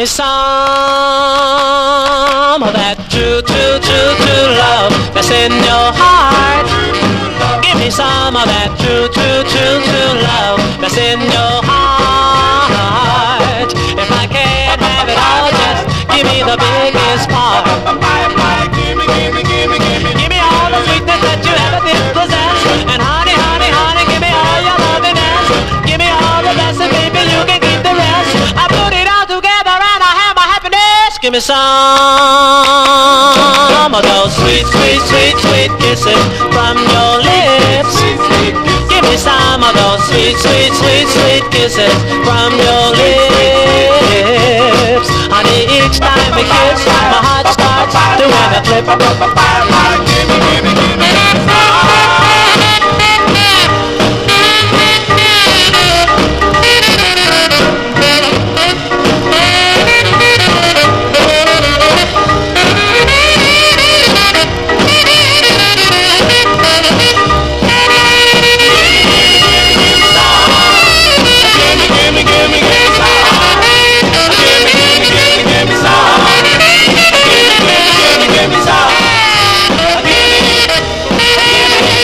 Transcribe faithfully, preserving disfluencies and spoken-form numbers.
me some of that true, true, true, true love that's in your heart. Give me some of that true, true, true, true love that's in your heart. If I can't have it all, just give me the biggest part. Give me, give me, give me, give me, give me all the sweetness that you ever did possess. And honey, honey, honey, give me all your lovingness. Give me all the best, and baby, you can keep the rest. I put it all together and I have my happiness. Give me some of those sweet, sweet, sweet, sweet kisses from your lips. Give me some of those sweet, sweet, sweet, sweet kisses from your lips. Honey, each time we kiss, my heart starts doing a flip.